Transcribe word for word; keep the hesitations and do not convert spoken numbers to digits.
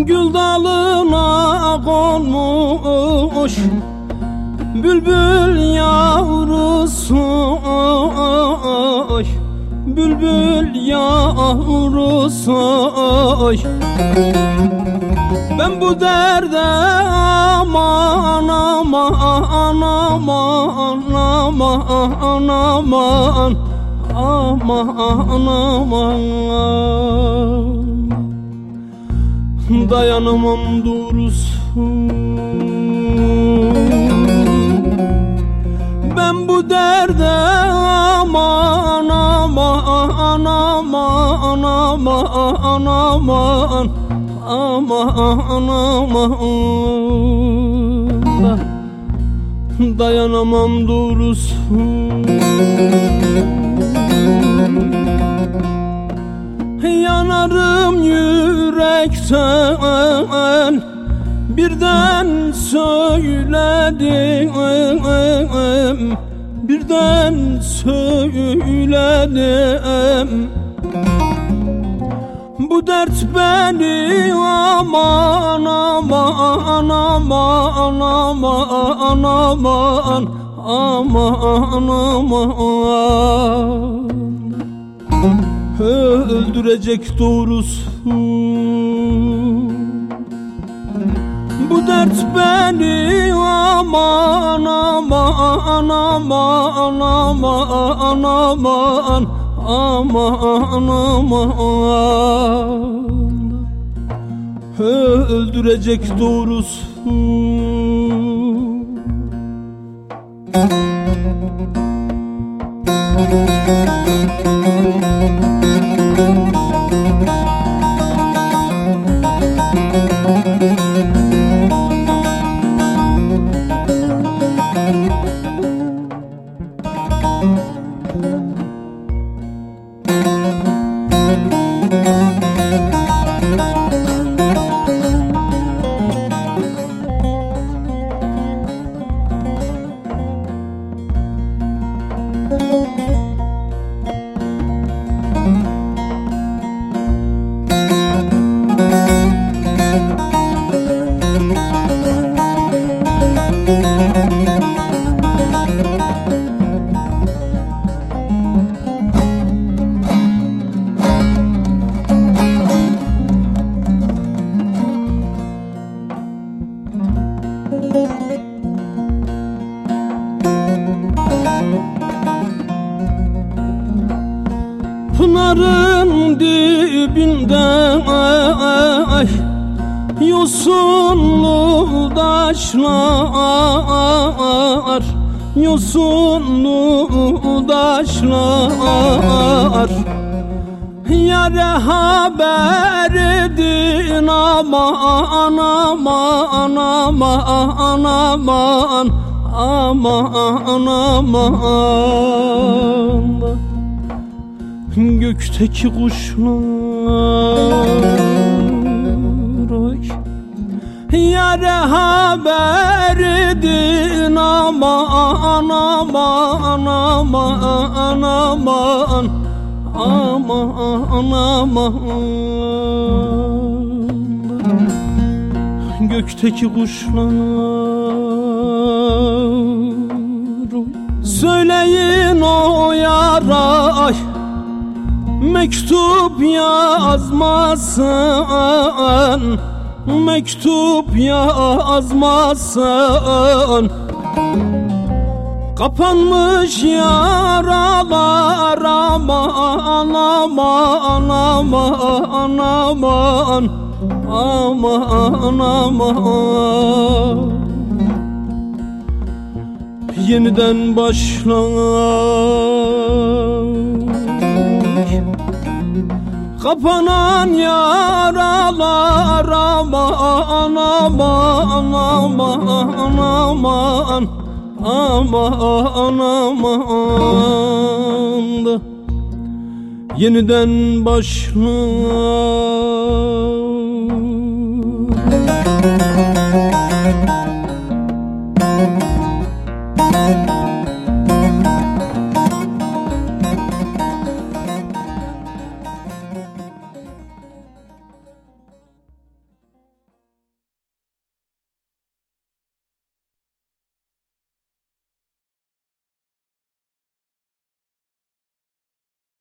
Gül dalına konmuş bülbül yavrusu, bülbül yavrusu. Ben bu derde aman aman aman aman aman aman aman dayanamam doğrusu. Ben bu derde aman aman aman aman aman aman aman dayanamam doğrusu. Yanarım yürekten, birden söyledim, birden söyledim. Bu dert beni aman aman aman aman aman aman aman öldürecek doğrusu. Bu dert beni aman aman aman aman aman aman aman öldürecek doğrusu. Pınarın dibinde yosunlu taşlar, yosunlu taşlar. Yâre haber edin aman aman aman aman aman aman. Gökteki kuşlar, oy, yâre haber edin aman aman aman aman aman aman. Gökteki kuşlar, oy, söyleyin o yara mektup yazmasın, mektup yazmasın. Kapanmış yaralar aman aman aman aman aman aman. Yeniden başlar. Kapanan yaralar aman aman aman aman aman aman da yeniden başlar.